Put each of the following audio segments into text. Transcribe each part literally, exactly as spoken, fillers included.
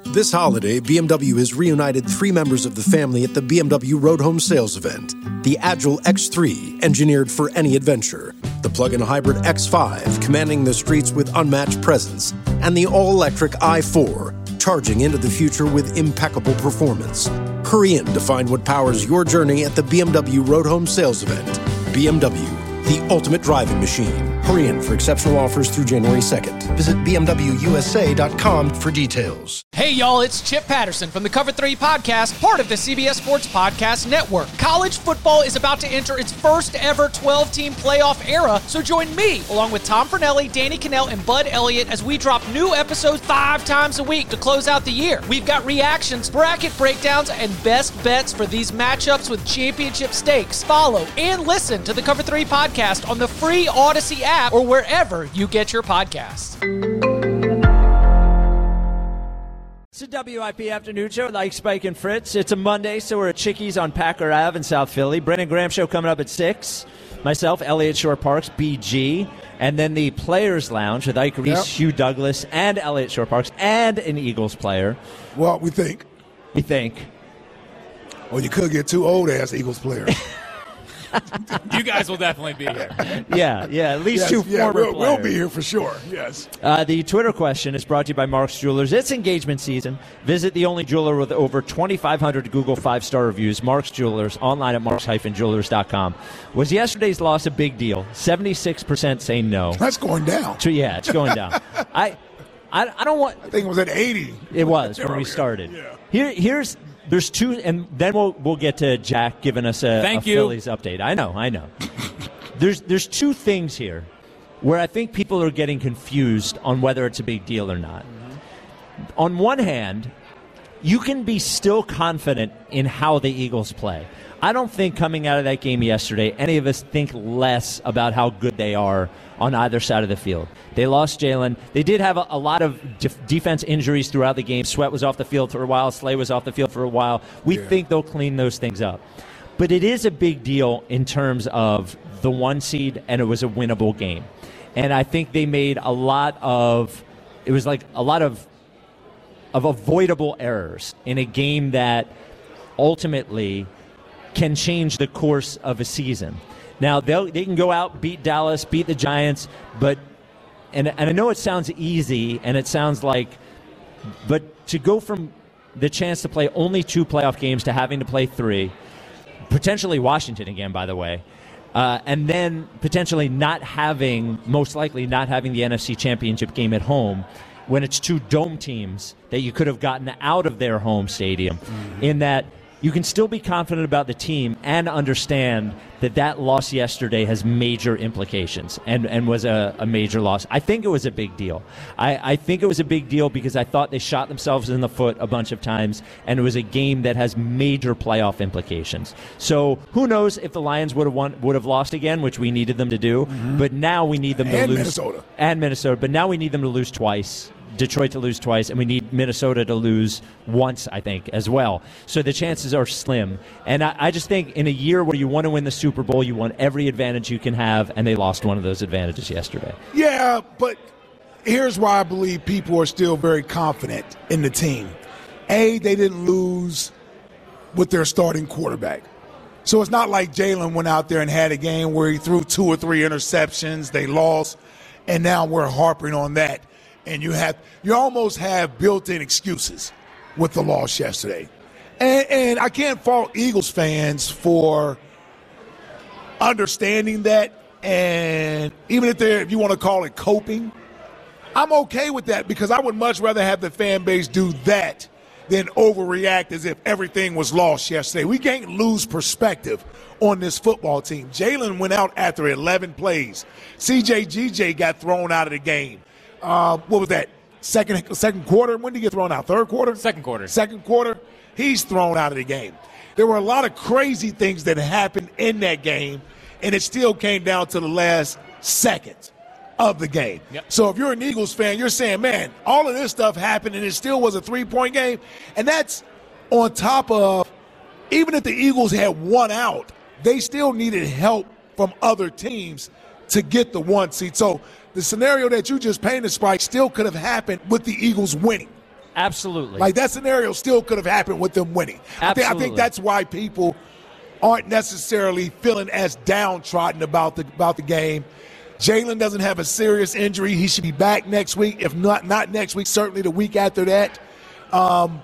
This holiday, B M W has reunited three members of the family at the B M W Road Home Sales event. The Agile X three, engineered for any adventure. The plug-in hybrid X five, commanding the streets with unmatched presence. And the all-electric i four, charging into the future with impeccable performance. Hurry in to find what powers your journey at the B M W Road Home Sales event. B M W, the ultimate driving machine. Hurry in for exceptional offers through January second. Visit B M W U S A dot com for details. Hey, y'all, it's Chip Patterson from the Cover three Podcast, part of the C B S Sports Podcast Network. College football is about to enter its first ever twelve-team playoff era, so join me, along with Tom Fornelli, Danny Cannell, and Bud Elliott, as we drop new episodes five times a week to close out the year. We've got reactions, bracket breakdowns, and best bets for these matchups with championship stakes. Follow and listen to the Cover three Podcast on the free Odyssey app or wherever you get your podcasts. It's a W I P afternoon show like Spike and Fritz. It's a Monday, so we're at Chickies on Packer Avenue in South Philly. Brendan Graham show coming up at six. Myself, Elliott Shore Parks, B G. And then the Players Lounge with Ike Reese, yep. Hugh Douglas, and Elliott Shore Parks, and an Eagles player. Well, we think. We think. Well, you could get two old-ass Eagles players. You guys will definitely be here. Yeah, yeah, at least yes, two yeah, former we'll, players. We'll be here for sure, yes. Uh, the Twitter question is brought to you by Mark's Jewelers. It's engagement season. Visit the only jeweler with over twenty-five hundred Google five-star reviews, Mark's Jewelers, online at marks dash jewelers dot com. Was yesterday's loss a big deal? seventy-six percent say no. That's going down. So, yeah, it's going down. I, I I don't want... I think it was at eighty. It was when we started. Yeah. Here, Here's... There's two, and then we'll we'll get to Jack giving us a, Thank a you. Phillies update. I know, I know. there's there's two things here where I think people are getting confused on whether it's a big deal or not. Mm-hmm. On one hand, you can be still confident in how the Eagles play. I don't think coming out of that game yesterday, any of us think less about how good they are on either side of the field. They lost Jalen. They did have a, a lot of def- defense injuries throughout the game. Sweat was off the field for a while. Slay was off the field for a while. We yeah. think they'll clean those things up. But it is a big deal in terms of the one seed, and it was a winnable game. And I think they made a lot of, it was like a lot of, of avoidable errors in a game that ultimately can change the course of a season. Now, they they can go out, beat Dallas, beat the Giants, but, and, and I know it sounds easy, and it sounds like, but to go from the chance to play only two playoff games to having to play three, potentially Washington again, by the way, uh, and then potentially not having, most likely not having the N F C Championship game at home, when it's two dome teams that you could have gotten out of their home stadium, mm-hmm. in that you can still be confident about the team and understand that that loss yesterday has major implications and, and was a, a major loss. I think it was a big deal. I, I think it was a big deal because I thought they shot themselves in the foot a bunch of times, and it was a game that has major playoff implications. So who knows if the Lions would have won, would have lost again, which we needed them to do, mm-hmm. but now we need them to and lose. Minnesota. And Minnesota. But now we need them to lose twice. Detroit to lose twice, and we need Minnesota to lose once, I think, as well. So the chances are slim. And I, I just think in a year where you want to win the Super Bowl, you want every advantage you can have, and they lost one of those advantages yesterday. Yeah, but here's why I believe people are still very confident in the team. A, they didn't lose with their starting quarterback. So it's not like Jalen went out there and had a game where he threw two or three interceptions, they lost, and now we're harping on that. And you have you almost have built-in excuses with the loss yesterday. And, and I can't fault Eagles fans for understanding that. And even if they're, if you want to call it coping, I'm okay with that because I would much rather have the fan base do that than overreact as if everything was lost yesterday. We can't lose perspective on this football team. Jalen went out after eleven plays. C J G J got thrown out of the game. Uh, what was that? Second second quarter? When did he get thrown out? Third quarter? Second quarter. Second quarter. He's thrown out of the game. There were a lot of crazy things that happened in that game, and it still came down to the last second of the game. Yep. So if you're an Eagles fan, you're saying, man, all of this stuff happened, and it still was a three-point game. And that's on top of, even if the Eagles had one out, they still needed help from other teams to get the one seed. So the scenario that you just painted, Spike, still could have happened with the Eagles winning. Absolutely. Like, that scenario still could have happened with them winning. I think, I think that's why people aren't necessarily feeling as downtrodden about the about the game. Jalen doesn't have a serious injury. He should be back next week. If not not next week, certainly the week after that. Um,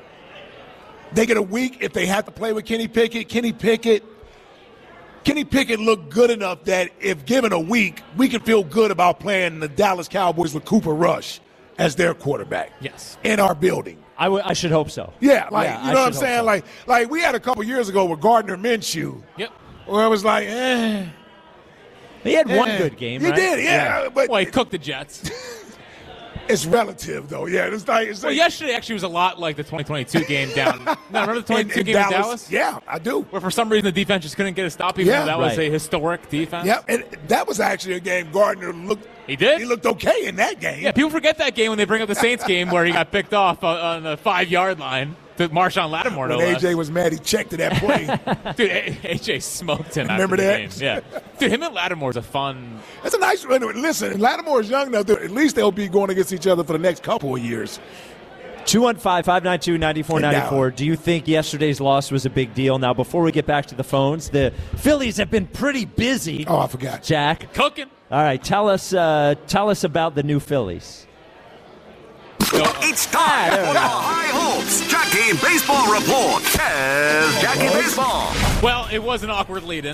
they get a week if they have to play with Kenny Pickett. Kenny Pickett Kenny Pickett looked good enough that if given a week, we can feel good about playing the Dallas Cowboys with Cooper Rush as their quarterback. Yes. In our building. I, w- I should hope so. Yeah, like yeah, you know I what I'm saying? So. Like like we had a couple years ago with Gardner Minshew. Yep. Where it was like, eh. He had eh. one good game, He right? did, yeah. yeah. But well, he cooked the Jets. It's relative, though. Yeah, it's like. It's well, like, yesterday actually was a lot like the twenty twenty-two game down. No, remember the twenty-two in, in game Dallas? in Dallas? Yeah, I do. Where for some reason the defense just couldn't get a stop, even Yeah. though that was Right. a historic defense. Yeah, and that was actually a game Gardner looked. He did? He looked okay in that game. Yeah, people forget that game when they bring up the Saints game where he got picked off on, on the five-yard line to Marshawn Lattimore. No When A less. J was mad, he checked to that play. Dude, A- AJ smoked him Remember after the that? game. Yeah. Dude, him and Lattimore's a fun. That's a nice. Listen, Lattimore is young enough. To, at least they'll be going against each other for the next couple of years. two one five, five nine two, nine four nine four. And now- Do you think yesterday's loss was a big deal? Now, before we get back to the phones, the Phillies have been pretty busy. Oh, I forgot. Jack. Cooking. All right, tell us uh, tell us about the new Phillies. It's time for the High Hopes Jackie Baseball Report as Jackie Baseball. Well, it was an awkward lead-in.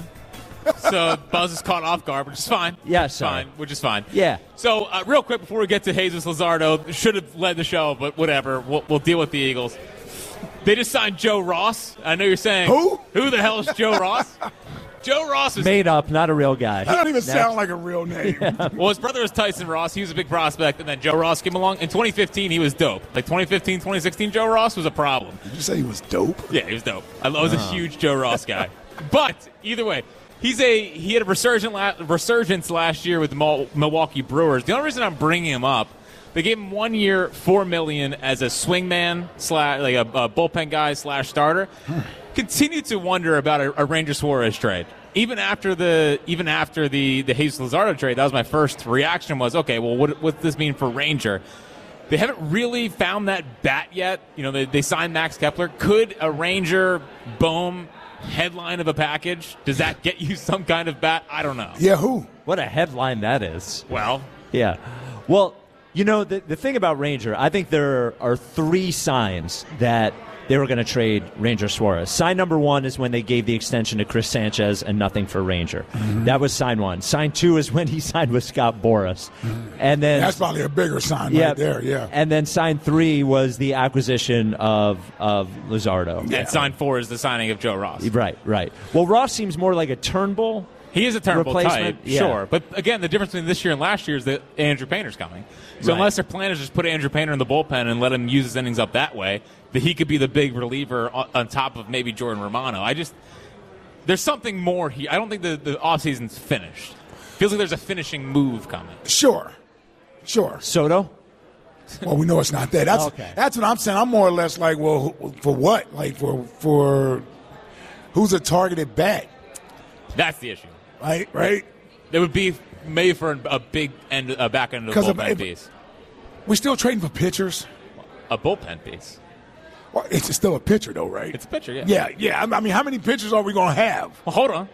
So Buzz is caught off guard, which is fine. Yeah, It's sorry. fine, which is fine. Yeah. So uh, real quick before we get to Jesus Luzardo, should have led the show, but whatever. We'll, we'll deal with the Eagles. They just signed Joe Ross. I know you're saying, Who? Who the hell is Joe Ross? Joe Ross is Made up, not a real guy. That don't even Next. sound like a real name. well, his brother is Tyson Ross. He was a big prospect, and then Joe Ross came along. In twenty fifteen, he was dope. Like twenty fifteen, twenty sixteen, Joe Ross was a problem. Did you say he was dope? Yeah, he was dope. I was a huge Joe Ross guy. But either way, he's a he had a resurgent la- resurgence last year with the Mil- Milwaukee Brewers. The only reason I'm bringing him up, they gave him one year, four million as a swingman slash like a, a bullpen guy slash starter. Continue to wonder about a, a Ranger Suarez trade. Even after the even after the the Jesus Luzardo trade, that was my first reaction. Was okay. Well, what what does this mean for Ranger? They haven't really found that bat yet. You know, they, they signed Max Kepler. Could a Ranger Bohm headline of a package? Does that get you some kind of bat? I don't know. Yeah, who? What a headline that is. Well, Yeah. Well, you know, the, the thing about Ranger, I think there are three signs that they were going to trade Ranger Suarez. Sign number one is when they gave the extension to Chris Sanchez and nothing for Ranger. Mm-hmm. That was sign one. Sign two is when he signed with Scott Boras. Mm-hmm. And then That's probably a bigger sign yeah, right there, yeah. And then sign three was the acquisition of of Luzardo. and sign four is the signing of Joe Ross. Right, right. Well, Ross seems more like a Turnbull. He is a Turnbull type, Replacement, yeah. sure. But again, the difference between this year and last year is that Andrew Painter's coming. So Right. unless their plan is just put Andrew Painter in the bullpen and let him use his innings up that way, that he could be the big reliever on, on top of maybe Jordan Romano. I just there's something more here. I don't think the, the offseason's finished. Feels like there's a finishing move coming. Sure. Sure. Soto? Well, we know it's not that. That's Okay. that's what I'm saying. I'm more or less like, well, who- for what? Like for for who's a targeted bat? That's the issue. Right, right. It would be maybe for a big end, a back end of the 'Cause if- bullpen if- piece. We're still trading for pitchers. A bullpen piece. Well, it's still a pitcher, though, right? It's a pitcher, yeah. Yeah, yeah. I mean, how many pitchers are we going to have? Well, hold on.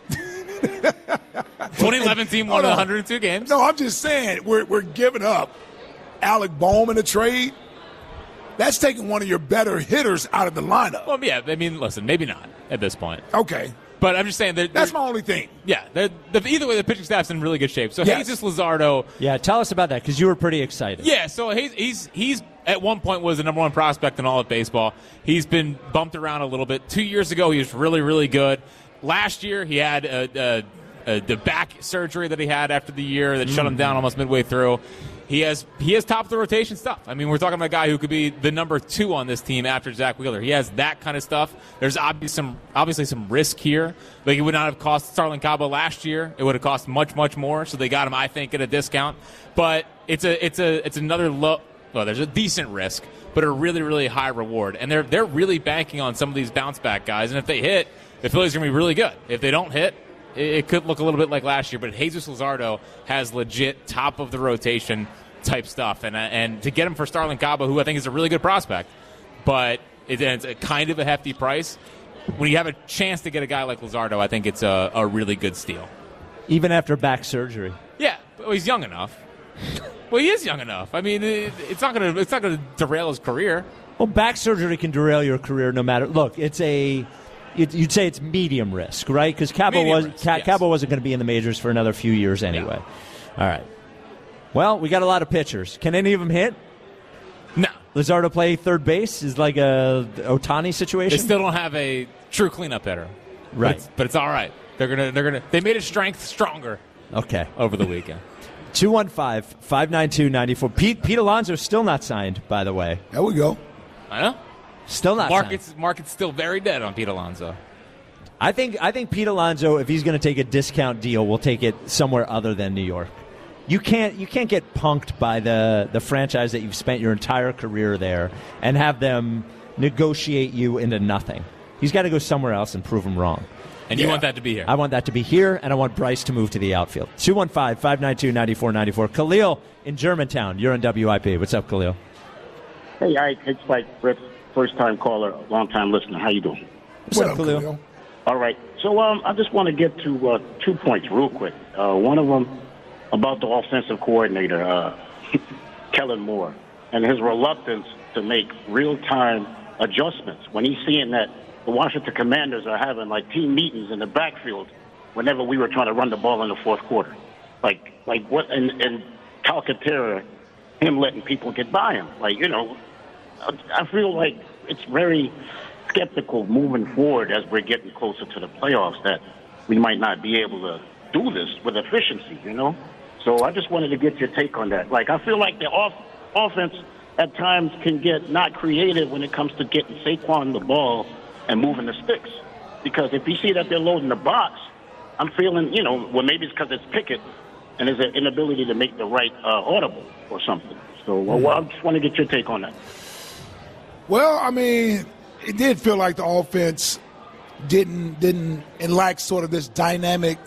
twenty eleven team won Hold on. one hundred two games. No, I'm just saying we're we're giving up Alec Bohm in a trade. That's taking one of your better hitters out of the lineup. Well, yeah. I mean, listen, maybe not at this point. Okay, But I'm just saying that that's my only thing. yeah. they're- The, either way, the pitching staff's in really good shape. So Yes. Jesus Luzardo, Yeah, tell us about that because you were pretty excited. yeah. So he's he's he's at one point was the number one prospect in all of baseball. He's been bumped around a little bit. Two years ago, he was really really good. Last year, he had a, a, a, the back surgery that he had after the year that mm. shut him down almost midway through. He has he has top of the rotation stuff. I mean, we're talking about a guy who could be the number two on this team after Zach Wheeler. He has that kind of stuff. There's obviously some obviously some risk here. Like it would not have cost Starlin Cabo last year. It would have cost much much more. So they got him, I think, at a discount. But it's a it's a it's another low. Well, there's a decent risk, but a really really high reward. And they're they're really banking on some of these bounce back guys. And if they hit, the Phillies are going to be really good. If they don't hit, it could look a little bit like last year, but Jesus Luzardo has legit top of the rotation type stuff. And and to get him for Starlin Cabo, who I think is a really good prospect, but it's a kind of a hefty price. When you have a chance to get a guy like Luzardo, I think it's a, a really good steal. Even after back surgery. Yeah, well, he's young enough. Well, he is young enough. I mean, it, it's not gonna it's not gonna derail his career. Well, back surgery can derail your career no matter. Look, it's a it, you'd say it's medium risk, right? Because Cabo Medium was risk, Ca- yes. Cabo wasn't going to be in the majors for another few years anyway. Yeah. All right. Well, we got a lot of pitchers. Can any of them hit? No. Luzardo play third base is like a Ohtani situation. They still don't have a true cleanup hitter, Right. But it's, but it's all right. They're gonna they're gonna they made his strength stronger. Okay. Over the weekend. two one five, five nine two, nine four. Pete Pete Alonso's still not signed, by the way. There we go. I know. Still not Market's signed. market's still very dead on Pete Alonso. I think I think Pete Alonso, if he's going to take a discount deal, will take it somewhere other than New York. You can't you can't get punked by the, the franchise that you've spent your entire career there and have them negotiate you into nothing. He's got to go somewhere else and prove them wrong. And you yeah. want that to be here. I want that to be here, and I want Bryce to move to the outfield. two one five, five nine two, nine four nine four. Khalil in Germantown. You're on W I P. What's up, Khalil? Hey, I, it's like Rick, first-time caller, long-time listener. How you doing? What's What up, up, Khalil? Khalil? All right. So um, I just want to get to uh, two points real quick. Uh, one of them about the offensive coordinator, uh, Kellen Moore, and his reluctance to make real-time adjustments when he's seeing that the Washington Commanders are having, like, team meetings in the backfield whenever we were trying to run the ball in the fourth quarter. Like, like what, and, and Calcaterra, him letting people get by him. Like, you know, I feel like it's very skeptical moving forward as we're getting closer to the playoffs that we might not be able to do this with efficiency, you know? So I just wanted to get your take on that. Like, I feel like the off- offense at times can get not creative when it comes to getting Saquon the ball and moving the sticks. Because if you see that they're loading the box, I'm feeling, you know, well, maybe it's because it's Pickett and there's an inability to make the right uh, audible or something. So well, I just want to get your take on that. Well, I mean, it did feel like the offense didn't didn't and lacked sort of this dynamic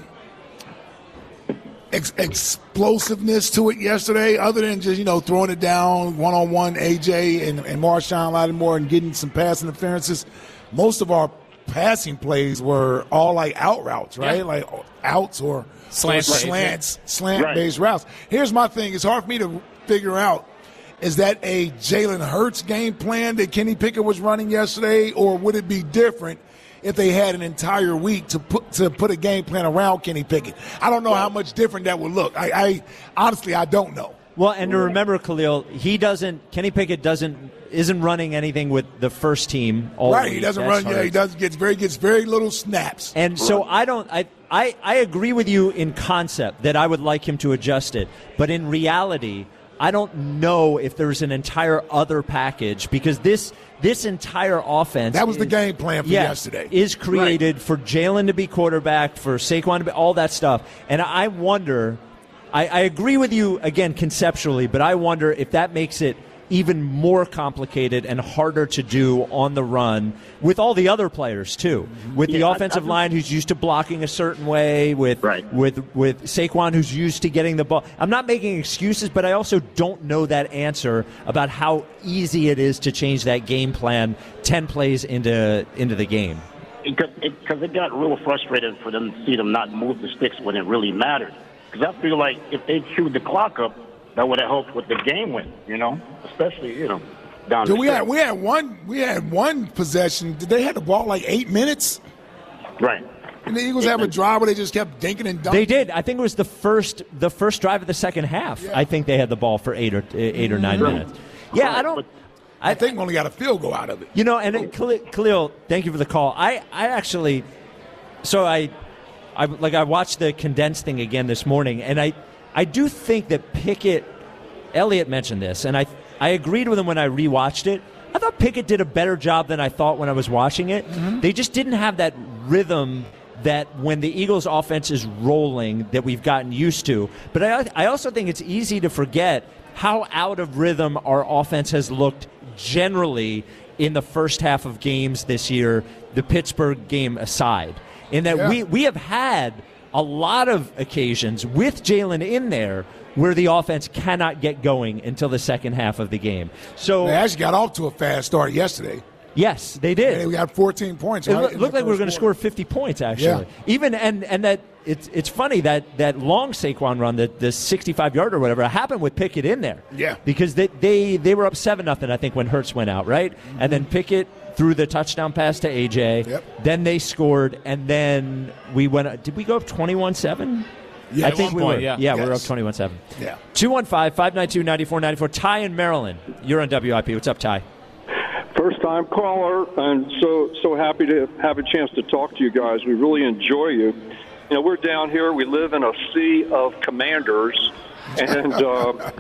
ex- explosiveness to it yesterday, other than just, you know, throwing it down one-on-one, A J and, and Marshawn Lattimore and getting some pass interferences. Most of our passing plays were all like out routes, right? Yeah. Like outs or Slant or plays, slants, yeah. slant-based routes. Here's my thing. It's hard for me to figure out, is that a Jalen Hurts game plan that Kenny Pickett was running yesterday, or would it be different if they had an entire week to put to put a game plan around Kenny Pickett? I don't know how much different that would look. I, I honestly, I don't know. Well, and to remember, Khalil, he doesn't. Kenny Pickett doesn't isn't running anything with the first team. All Right, week. he doesn't That's run. Yeah, hard. he does gets very gets very little snaps. And so I don't. I, I I agree with you in concept that I would like him to adjust it, but in reality, I don't know if there's an entire other package, because this this entire offense That was the is- game plan for yes, yesterday. is created for Jalen to be quarterback, for Saquon to be all that stuff, and I wonder. I, I agree with you again conceptually, but I wonder if that makes it even more complicated and harder to do on the run with all the other players too. With the Yeah, I- offensive I- line who's used to blocking a certain way, with Right. with with Saquon who's used to getting the ball. I'm not making excuses, but I also don't know that answer about how easy it is to change that game plan ten plays into into the game. Because it, it, it got real frustrating for them to see them not move the sticks when it really mattered. Because I feel like if they chewed the clock up, that would have helped with the game win, you know, especially, you know, down So the we had stretch. we had one we had one possession. Did they have the ball like eight minutes? Right. And the Eagles have a drive where they just kept dinking and dunking. They did. I think it was the first the first drive of the second half. Yeah. I think they had the ball for eight or eight or nine Right. minutes. Yeah, I Right, don't. but- I think we only got a field goal out of it. You know, and it, Khalil, Khalil, thank you for the call. I, I actually, so I, I like I watched the condensed thing again this morning, and I, I do think that Pickett, Elliott mentioned this, and I, I agreed with him when I rewatched it. I thought Pickett did a better job than I thought when I was watching it. Mm-hmm. They just didn't have that rhythm that when the Eagles' offense is rolling that we've gotten used to. But I, I also think it's easy to forget how out of rhythm our offense has looked generally in the first half of games this year, the Pittsburgh game aside, in that Yeah. we, we have had a lot of occasions with Jalen in there where the offense cannot get going until the second half of the game. So they actually got off to a fast start yesterday. Yes, they did. We got fourteen points. It right, lo- looked like we were going to score fifty points, actually. Yeah. Even and and that it's it's funny that that long Saquon run, the the sixty-five yard or whatever, happened with Pickett in there. Yeah. Because they they, they were up seven nothing, I think, when Hurts went out, right? Mm-hmm. And then Pickett threw the touchdown pass to A J. Yep. Then they scored, and then we went. Did we go up twenty-one seven? Yeah, I think we point, were. yeah. Yeah, yes. we were up twenty-one seven. Yeah. two one five, five nine two, nine four nine four. Ty in Maryland. You're on W I P. What's up, Ty? First time caller, and so so happy to have a chance to talk to you guys. We really enjoy you. You know, we're down here. We live in a sea of commanders, and uh,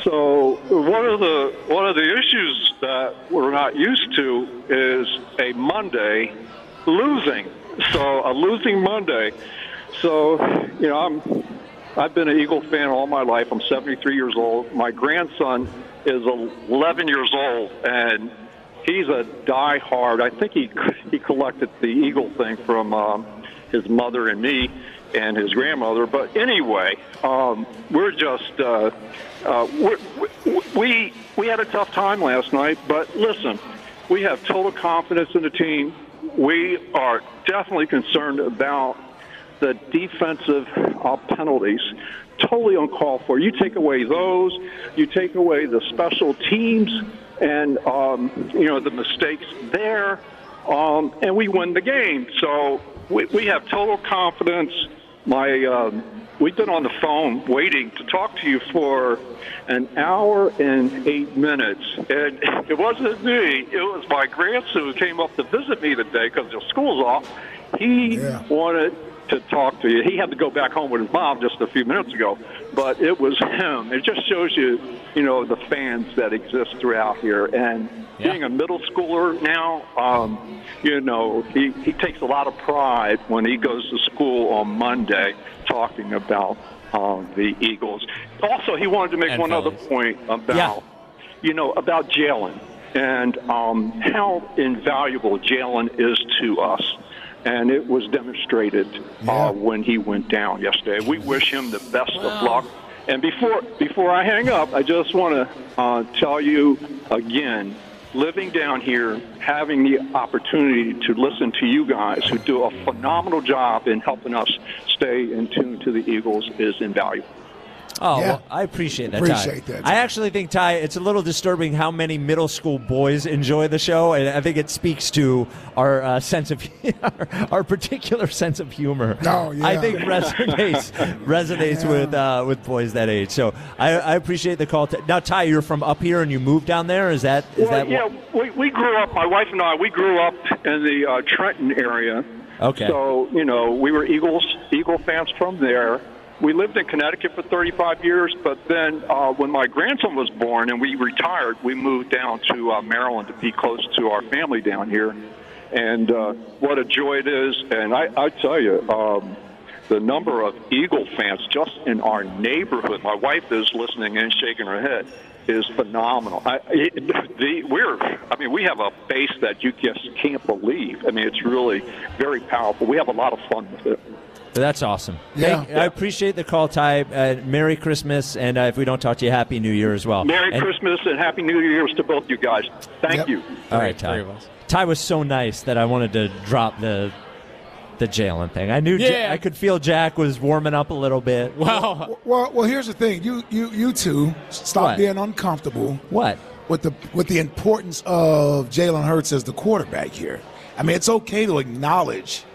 so one of the one of the issues that we're not used to is a Monday losing. So a losing Monday. So you know, I'm I've been an Eagle fan all my life. I'm seventy-three years old. My grandson is eleven years old, and he's a die-hard. I think he he collected the Eagle thing from um, his mother and me and his grandmother. But anyway, um, we're just uh, uh, we're, we we had a tough time last night. But listen, we have total confidence in the team. We are definitely concerned about the defensive uh, penalties. Totally uncalled for. You take away those, you take away the special teams, and um, you know the mistakes there, um, and we win the game. So we, we have total confidence. My um, we've been on the phone waiting to talk to you for an hour and eight minutes, and it wasn't me. It was my grandson who came up to visit me today because the school's off. He Yeah. wanted to talk to you. He had to go back home with his mom just a few minutes ago, but it was him. It just shows you, you know, the fans that exist throughout here. And Yeah. being a middle schooler now, um, you know, he, he takes a lot of pride when he goes to school on Monday talking about um, the Eagles. Also, he wanted to make And one other Phillies. point about, Yeah. you know, about Jalen and um, how invaluable Jalen is to us. And it was demonstrated Yeah. uh, when he went down yesterday. We wish him the best of luck. And before before I hang up, I just want to uh, tell you again, living down here, having the opportunity to listen to you guys who do a phenomenal job in helping us stay in tune to the Eagles is invaluable. Oh, Yeah. well, I appreciate that, Appreciate Ty. that, I Ty. actually think, Ty, it's a little disturbing how many middle school boys enjoy the show, and I think it speaks to our uh, sense of our, our particular sense of humor. Oh, yeah. I think resonates resonates Yeah. with uh, with boys that age. So I, I appreciate the call. Now, Ty, you're from up here and you moved down there. Is that is Well, that yeah, we, we grew up, my wife and I, we grew up in the uh, Trenton area. Okay. So, you know, we were Eagles, Eagle fans from there. We lived in Connecticut for thirty-five years, but then uh, when my grandson was born and we retired, we moved down to uh, Maryland to be close to our family down here. And uh, what a joy it is. And I, I tell you, um, the number of Eagle fans just in our neighborhood, my wife is listening and shaking her head, is phenomenal. I, it, the, we're, I mean, we have a base that you just can't believe. I mean, it's really very powerful. We have a lot of fun with it. That's awesome. Yeah. Thank, I appreciate the call, Ty. Uh, Merry Christmas, and uh, if we don't talk to you, Happy New Year as well. Merry And- Christmas and Happy New Year's to both you guys. Thank Yep. you. All right, Three Ty. of us. Ty was so nice that I wanted to drop the the Jalen thing. I knew Ja- Yeah. I could feel Jack was warming up a little bit. Well, Well, well, here's the thing. You, you, you two stop What? being uncomfortable What? with the with the importance of Jalen Hurts as the quarterback here. I mean, it's okay to acknowledge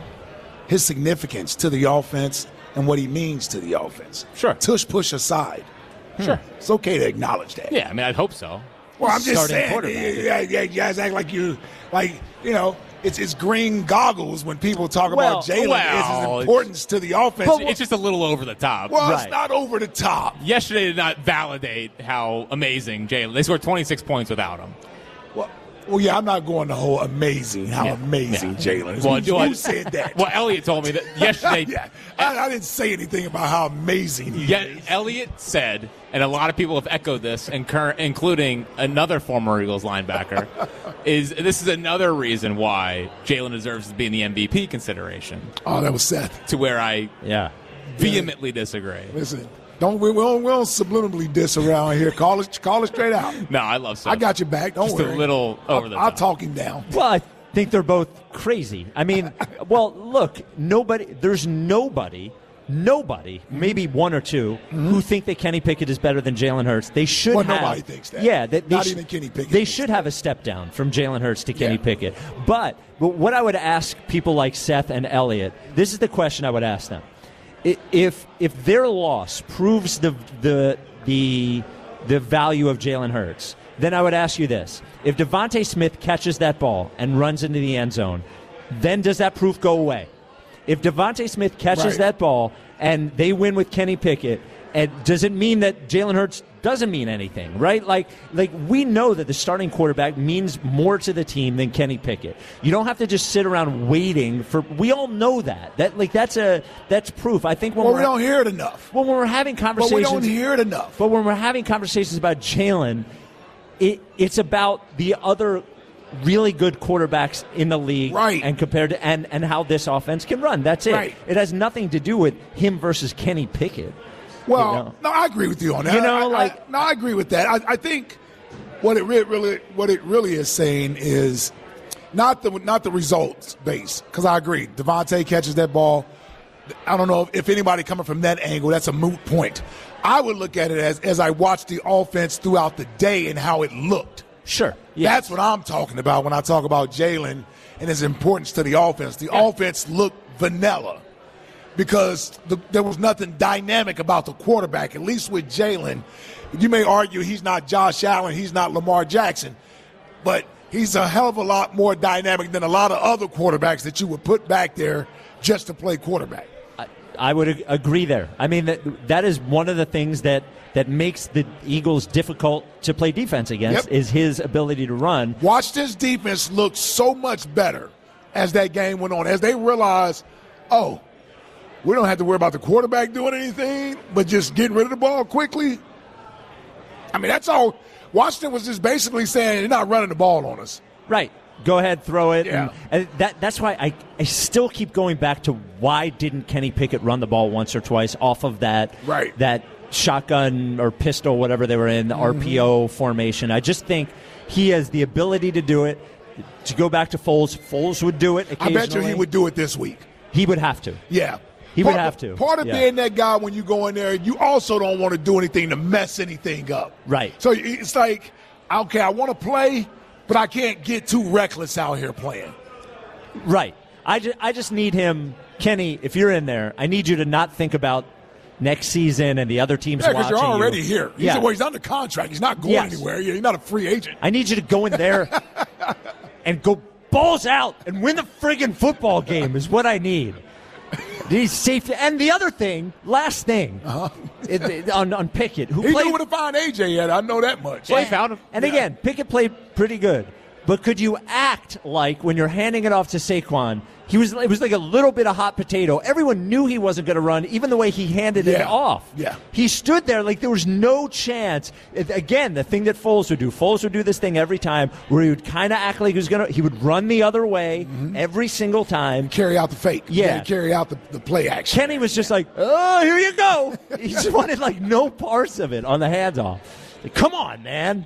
his significance to the offense and what he means to the offense. Sure. Tush push aside. sure. It's okay to acknowledge that. Yeah, I mean, I'd hope so. Well, I'm just Starting saying. quarterback. Yeah, yeah, you guys act like you, like you know, it's it's green goggles when people talk Well, about Jalen. well, it's his importance to the offense. It's, it's just a little over the top. well, Right. it's not over the top. Yesterday did not validate how amazing Jalen. They scored twenty-six points without him. Well, well, yeah, I'm not going the whole amazing. How Yeah. amazing Yeah. Jalen is. Well, Who, do I- who said that? Well, Elliot told me that yesterday. yeah, I, I didn't say anything about how amazing he Yeah, is. Elliot said, and a lot of people have echoed this, and cur- including another former Eagles linebacker, is this is another reason why Jalen deserves to be in the M V P consideration. Oh, that was Seth. To where I Yeah. vehemently disagree. Listen, Don't we, we don't we don't subliminally diss around here. Call it call it straight out. No, I love Seth. I got your back. Don't Just worry. a little over the I'll, I'll top. talk him down. Well, I think they're both crazy. I mean, well, look, nobody. There's nobody. Nobody, maybe one or two, mm-hmm. who think that Kenny Pickett is better than Jalen Hurts. They should well, have. nobody thinks that. Yeah, they, they not sh- even Kenny Pickett. They should that. have a step down from Jalen Hurts to Kenny yeah. Pickett. But, but what I would ask people like Seth and Elliott, this is the question I would ask them: if if their loss proves the the the the value of Jalen Hurts, then I would ask you this: if Devontae Smith catches that ball and runs into the end zone, then does that proof go away? If Devontae Smith catches right. that ball and they win with Kenny Pickett, and does it mean that Jalen Hurts doesn't mean anything, right? Like, like we know that the starting quarterback means more to the team than Kenny Pickett. You don't have to just sit around waiting for. We all know that. That like that's a that's proof. I think when well, we're, we don't hear it enough. Well, when we're having conversations, but we don't hear it enough. But when we're having conversations about Jalen, it it's about the other really good quarterbacks in the league, right? And compared to and, and how this offense can run. That's it. Right. It has nothing to do with him versus Kenny Pickett. Well, you know? no, I agree with you on that. You know, I, like I, no, I agree with that. I, I think what it really, really, what it really is saying is not the not the results base. Because I agree, Devontae catches that ball. I don't know if, if anybody coming from that angle, that's a moot point. I would look at it as as I watched the offense throughout the day and how it looked. Sure. Yes. That's what I'm talking about when I talk about Jalen and his importance to the offense. The yeah. offense looked vanilla because the, there was nothing dynamic about the quarterback, at least with Jalen. You may argue he's not Josh Allen, he's not Lamar Jackson, but he's a hell of a lot more dynamic than a lot of other quarterbacks that you would put back there just to play quarterback. I, I would agree there. I mean, that that is one of the things that that makes the Eagles difficult to play defense against yep. is his ability to run. Watch this defense look so much better as that game went on, as they realized, oh, we don't have to worry about the quarterback doing anything, but just getting rid of the ball quickly. I mean, that's all. Washington was just basically saying, you're not running the ball on us. Right. Go ahead, throw it. Yeah. And, and that, that's why I, I still keep going back to why didn't Kenny Pickett run the ball once or twice off of that, right. that shotgun or pistol, whatever they were in, the mm-hmm. R P O formation. I just think he has the ability to do it. To go back to Foles, Foles would do it occasionally. I bet you he would do it this week. He would have to. Yeah. He part would have of, to. Part of yeah. being that guy when you go in there, you also don't want to do anything to mess anything up. Right. So it's like, okay, I want to play, but I can't get too reckless out here playing. Right. I just, I just need him, Kenny, if you're in there, I need you to not think about next season and the other teams yeah, watching you're already you. here. He's, yeah. well, he's under contract. He's not going yes. anywhere. You're not a free agent. I need you to go in there and go balls out and win the friggin' football game is what I need. He's safe. And the other thing, last thing, uh-huh. it, it, on, on Pickett, who he played. He knew where to find A J yet. I know that much. Well, he found him. And yeah. again, Pickett played pretty good. But could you act like when you're handing it off to Saquon, he was it was like a little bit of hot potato. Everyone knew he wasn't going to run, even the way he handed yeah. it off. Yeah. He stood there like there was no chance. It, again, the thing that Foles would do, Foles would do this thing every time where he would kind of act like he was going to, he would run the other way mm-hmm. every single time. Carry out the fake. Yeah. yeah carry out the, the play action. Kenny was just like, oh, here you go. He just wanted like no parts of it on the handoff. Like, come on, man.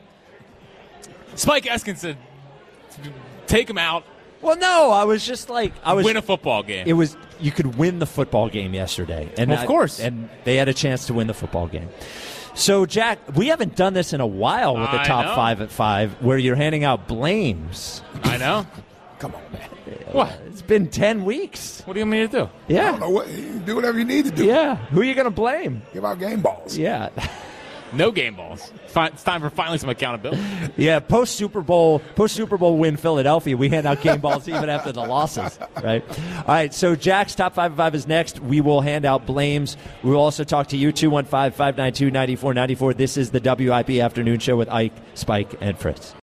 Spike Eskin said, take him out. Well, no, I was just like I was win a football game. It was you could win the football game yesterday, and well, of course, I, and they had a chance to win the football game. So, Jack, we haven't done this in a while with the I top know. five at five, where you're handing out blames. I know. Come on, man. What? It's been ten weeks. What do you want me to do? Yeah. I don't know what. You do whatever you need to do. Yeah. Who are you going to blame? Give out game balls. Yeah. No game balls. It's time for finally some accountability. Yeah, post Super Bowl, post Super Bowl win Philadelphia, we hand out game balls even after the losses, right? All right, so Jack's top five of five is next. We will hand out blames. We will also talk to you, two one five, five nine two, nine four nine four. This is the W I P Afternoon Show with Ike, Spike, and Fritz.